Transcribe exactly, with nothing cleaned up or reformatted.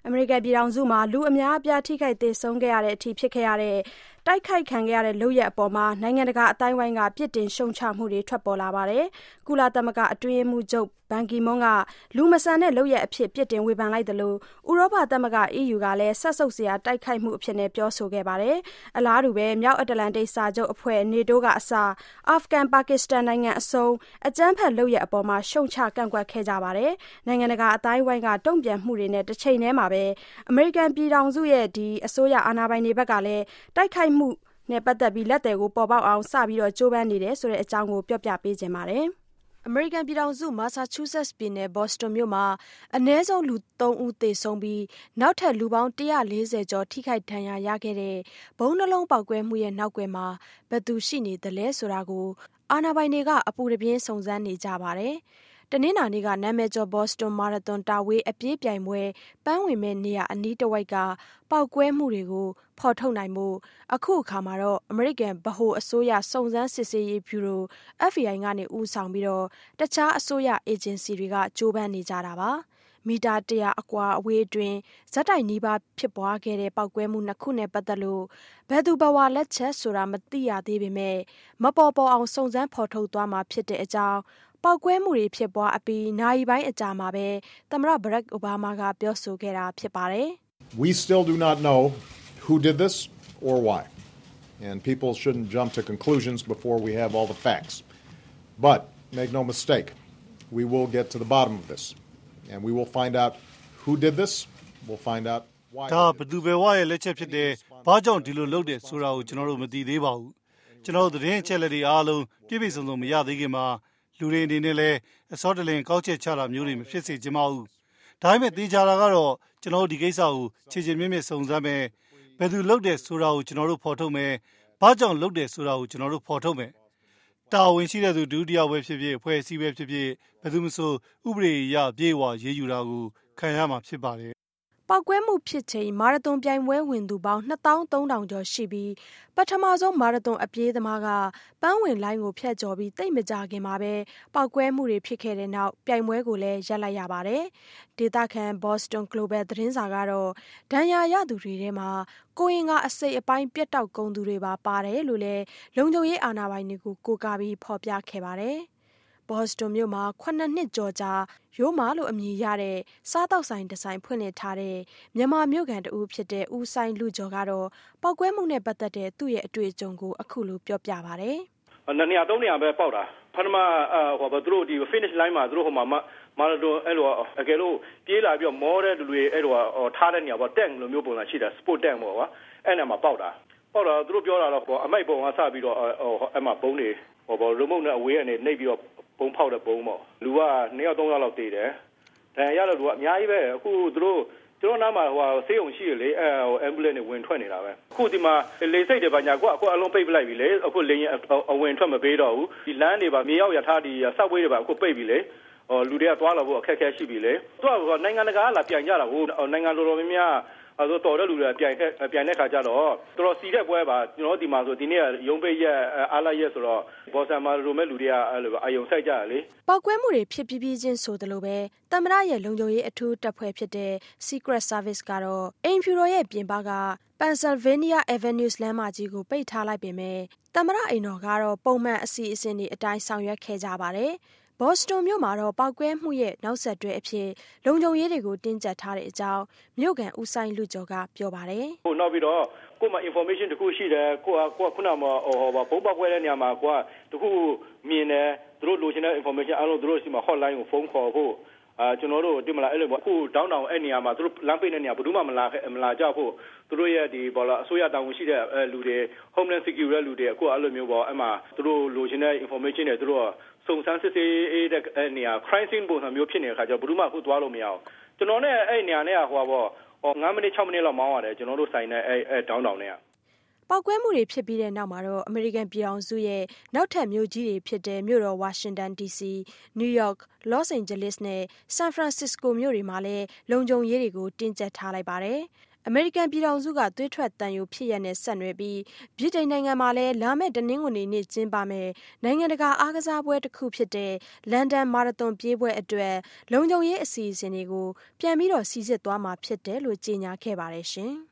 အမေရိကန်ပြည်ထောင်စုမှာလူအများအပြားထိခိုက်သေဆုံးခဲ့ရတဲ့အထိဖြစ်ခဲ့ရတဲ့တိုက်ခိုက်ခံခဲ့ရတဲ့လုပ်ရပ်အပေါ်မှာနိုင်ငံတကာအတိုင်းအဝိုင်းကပြစ်တင်ရှုံချမှုတွေထွက်ပေါ်လာပါတယ်။ကုလသမဂ္ဂအတွင်းရေးမှူးချုပ်ဘန်ကီမွန်းကလူမဆန်တဲ့လုပ်ရပ်အဖြစ်ပြစ်တင်ဝေဖန်လိုက်သလိုဥရောပသမဂ္ဂ E U ကလည်းဆက်ဆုပ်စရာတိုက်ခိုက်မှုအဖြစ်နဲ့ပြောဆိုခဲ့ပါတယ်။အလားတူပဲမြောက်အတ္တလန္တိတ်စာချုပ်အဖွဲ့ NATO ကအစအာဖဂန်ပါကစ္စတန်နိုင်ငံအဆုံးအကြမ်းဖက်လုပ်ရပ်အပေါ်မှာရှုံချကန့်ကွက်ခဲ့ကြပါတယ်။နိုင်ငံတကာအတိုင်းအဝိုင်းကတုံ့ပြန်မှုတွေနဲ့တစ်ချိန်တည်းမှာပဲအမေရိကန်ပြည်ထောင်စုရဲ့ဒီအစိုးရအာဏာပိုင်တွေဘက်ကလည်းတိုက်ခိုက်မှုနဲ့ပတ်သက်ပြီးလက်သည်ကိုပေါ်ပေါက်အောင်စပြီးတော့ကြိုးပမ်းနေတယ်ဆိုတဲ့အကြောင်းကိုပြောပြပေးခြင်းပါတယ်။အမေရိကန်ပြည်ထောင်စုမက်ဆာချူးဆက်ပြည်နယ်ဘော့စတွန်မြို့မှာအနည်းဆုံးလူသုံးဦးသေဆုံးပြီးနောက်ထပ်လူပေါင်းone hundred fortyကျော်ထိခိုက်ဒဏ်ရာရခဲ့တဲ့ဘုံနှလုံးပေါက်ကွဲမှုရဲ့နောက်ကွယ်မှာဘယ်သူရှိနေသလဲဆိုတာကိုအာဏာပိုင်တွေကအပူတပြင်းစုံစမ်းနေကြပါတယ်။တနင်္လာနေ့ကနာမည်ကျော်ဘော့စတွန်မာရသွန်တာဝေးအပြေးပြိုင်ပွဲပန်းဝင်မဲ့နေရာအနီးတစ်ဝိုက်ကပေါက်ကွဲမှုတွေကိုဖော်ထုတ်နိုင်မှုအခုအခါမှာတော့အမေရိကန်ဗဟိုအစိုးရစုံစမ်းစစ်ဆေးရေးဗျူရို F B I ကနေဦးဆောင်ပြီးတော့တခြားအစိုးရအေဂျင်စီတွေကကြိုးပမ်းနေကြတာပါ။မီတာone hundredအကွာအဝေးအတွင်းဇက်တိုက်နီးပါးဖြစ်ပွားခဲ့တဲ့ပေါက်ကွဲမှုနှစ်ခုနဲ့ပတ်သက်လို့ဘယ်သူဘဝလက်ချက်ဆိုတာမသိရသေးပေမဲ့မပေါ်ပေါ်အောင်စုံစမ်းဖော်ထုတ်သွားမှာဖြစ်တဲ့အကြောင်းပေါက်ကွဲမှုတွေဖြစ်ပွားအပြီးနာရီပိုင်းအကြာမှာပဲသမ္မတဘရက်အိုဘားမားကပြောဆိုခဲ့တာဖြစ်ပါတယ်။ We still do not know who did this or why. And people shouldn't jump to conclusions before we have all the facts. But make no mistake, we will get to the bottom of this. And we will find out who did this. We'll find out why. ဒါဘယ်သူပဲဝါရဲ့လက်ချက်ဖြစ်တယ်။ဘာကြောင့်ဒီလိုလုပ်တယ်ဆိုတာကိုကျွန်တော်တို့မသိသေးပါဘူး။ကျွန်တော်တို့သတင်းအချက်အလက်တွေအားလုံးပြည့်ပြည့်စုံစုံမရသေးခင်မှာလူတွေအနေနဲ့လည်းအစောတလင်ကောက်ချက်ချတာမျိုးတွေမဖြစ်စေချင်ပါဘူး။ဒါပေမဲ့သိကြတာကတော့ကျွန်တော်တို့ဒီကိစ္စကိုခြေချင်မြင့်မြင့်စုံစမ်းမယ်။ဘယ်သူလုပ်တယ်ဆိုတာကိုကျွန်တော်တို့ဖော်ထုတ်မယ်။ဘာကြောင့်လုပ်တယ်ဆိုတာကိုကျွန်တော်တို့ဖော်ထုတ်မယ်။တာဝန်ရှိတဲ့သူဒုတိယဝဲဖြစ်ဖြစ်အဖွဲ့အစည်းပဲဖြစ်ဖြစ်ဘယ်သူမှဆိုဥပဒေအရပြေဝရေးယူတာကိုခံရမှာဖြစ်ပါတယ်ပောက်ကွဲမှုဖြစ်ချိန်မာရသွန်ပြိုင်ပွဲဝင်သူပေါင်းtwo thousand three hundredကျော်ရှိပြီးပထမဆုံးမာရသွန်အပြေးသမားကပန်းဝင်လိုင်းကိုဖျက်ကျော်ပြီးတိတ်မကြခင်မှာပဲပောက်ကွဲမှုတွေဖြစ်ခဲ့တဲ့နောက်ပြိုင်ပွဲကိုလည်းရပ်လိုက်ရပါတယ်။ဒေသခံ Boston Global သတင်းစာကတော့ဒဏ်ရာရသူတွေထဲမှာကိုရင်ကအစိတ်အပိုင်းပြတ်တောက်ကုန်သူတွေပါပါတယ်လို့လည်းလုံခြုံရေးအာဏာပိုင်တွေကိုကိုးကားပြီးဖော်ပြခဲ့ပါတယ်။ဘော့စတွန်မြို့မှာeightနှစ်ကျော်ကြာရိုးမာလို့အမည်ရတဲ့စားတောက်ဆိုင်တစ်ဆိုင်ဖွင့်လှစ်ထားတဲ့မြန်မာမြို့ကန်တဦးဖြစ်တဲ့ဦးဆိုင်လူကျော်ကတော့ပောက်ကွဲမှုနဲ့ပတ်သက်တဲ့သူ့ရဲ့အတွေ့အကြုံကိုအခုလိုပြောပြပါတယ်။နှစ်နေရာသုံးနေရာပဲပေါက်တာပထမဟိုဘာသူတို့ဒီ finish line မှာသူတို့ဟိုမှာမာရသွန်အဲ့လိုအကယ်လို့ပြေးလာပြီးတော့မောတဲ့လူတွေအဲ့လိုထားတဲ့နေရာပေါ့ tank လိုမျိုးပုံစံရှိတာ sport tank ပေါ့ကွာအဲ့နေရာမှာပေါက်တာပေါက်တာသူတို့ပြောတာတော့အမိုက်ပုံကစပြီးတော့အဲ့မှာဘုံတွေဟိုဘော remote နဲ့အဝေးကနေနှိပ်ပြီးတော့ပုံဖောက်တဲ့ပုံပေါ့လူကနှစ်ယောက်သုံးယောက်လောက်တည်တယ်ဒဏ်ရာရတဲ့လူကအများကြီးပဲအခုသူတို့ကျွန်တော်နားမှာဟိုဆေးရုံရှိရလေအဲဟို ambulance နဲ့ဝင်ထွက်နေတာပဲအခုဒီမှာလေစိတ်တွေပါညာကွာအခုအလုံးပိတ်ပလိုက်ပြီလေအခုလေရင်အဝင်ထွက်မပေးတော့ဘူးဒီလမ်းတွေပါမြေရောက်ရထားဒီဆောက်ဝေးတွေပါအခုပိတ်ပြီလေဟိုလူတွေကသွားလာဖို့အခက်အခဲရှိပြီလေသူကနိုင်ငံတကာကလာပြန်ကြတာဟိုနိုင်ငံတော်တော်များများအဲဆိုတော်တဲ့လူတွေပြိုင်ပြိုင်တဲ့ခါကျတော့တော်တော်စီတဲ့ပွဲပါကျွန်တော်ဒီမှာဆိုဒီနေ့ကရုံးပိတ်ရက်အားလိုက်ရက်ဆိုတော့ဘော်ဆန်မာလိုမဲ့လူတွေကအဲလိုအယုံဆိုင်ကြရလေပောက်ကွဲမှုတွေဖြစ်ပြီးပြီးချင်းဆိုသလိုပဲတမရရဲ့လုံခြုံရေးအထူးတပ်ဖွဲ့ဖြစ်တဲ့ Secret Service ကတော့အိမ်ဖြူတော်ရဲ့ပြင်ပက Pennsylvania Avenue လမ်းမကြီးကိုပိတ်ထားလိုက်ပေမဲ့တမရအိမ်တော်ကတော့ပုံမှန်အစီအစဉ်တွေအတိုင်းဆောင်ရွက်ခဲ့ကြပါတယ်ဘော့စတွန်မြို့မှာတော့ပောက်ကွဲမှုရဲ့နောက်ဆက်တွဲအဖြစ်လုံခြုံရေးတွေကိုတင်းကျပ်ထားတဲ့အကြောင်းမြို့ကန်ဦးဆိုင်လူကျော်ကပြောပါတယ်။ဟိုနောက်ပြီးတော့ကိုယ်မှာ information တခုရှိတယ်ကိုကကိုကခုနကဟိုဟိုဘုံပောက်ကွဲတဲ့နေရာမှာကိုကတခုမြင်တယ်သူတို့လိုချင်တဲ့ information အားလုံးသူတို့ရှိမှာ hotline ကိုဖုန်းခေါ်ဖို့အာကျွန်တော်တို့ဒီမလားအဲ့လိုပေါ့အခုတောင်းတောင်အဲ့နေရာမှာသူတို့လမ်းပိတ်တဲ့နေရာဘယ်သူမှမလာမလာကြဖို့သူတို့ရဲ့ဒီဘော်လာအစိုးရတာဝန်ရှိတဲ့လူတွေ homeland security လူတွေအခုအဲ့လိုမျိုးပေါ့အဲ့မှာသူတို့လိုချင်တဲ့ information တွေသူတို့စုံစမ်းစစ်ဆေးတဲ့နေရာ crime scene ပုံစံမျိုးဖြစ်နေတဲ့အခါကျတော့ဘယ်သူမှအခုသွားလို့မရအောင်ကျွန်တော်နဲ့အဲ့နေရာနဲ့ဟိုပေါ့nineမိနစ်sixမိနစ်လောက်မောင်းရတယ်ကျွန်တော်တို့ဆိုင်နဲ့အဲ့အဲ့တောင်းတောင်နဲ့ပောက်ကွဲမှုတွေဖြစ်ပြီးတဲ့နောက်မှာတော့အမေရိကန်ပြည်ထောင်စုရဲ့နောက်ထပ်မြို့ကြီးတွေဖြစ်တဲ့မြို့တော်ဝါရှင်တန် ဒီ စီ နယူးယောက် လော့စ်အိန်ဂျလိစ်နဲ့ဆန်ဖရန်စစ္စကိုမြို့တွေမှာလည်းလုံခြုံရေးတွေကိုတင်းကျပ်ထားလိုက်ပါတယ်။အမေရိကန်ပြည်ထောင်စုကသွေးထွက်သံယိုဖြစ်ရပ်နဲ့ဆက်နွယ်ပြီးဗြိတိန်နိုင်ငံမှာလည်းလာမယ့်တနင်္ဂနွေနေ့ကျင်းပမယ်နိုင်ငံတကာအားကစားပွဲတစ်ခုဖြစ်တဲ့လန်ဒန်မာရသွန်ပြေးပွဲအတွက်လုံခြုံရေးအစီအစဉ်တွေကိုပြန်ပြီးတော့စီစစ်သွားမှာဖြစ်တယ်လို့ကြေညာခဲ့ပါတယ်ရှင်။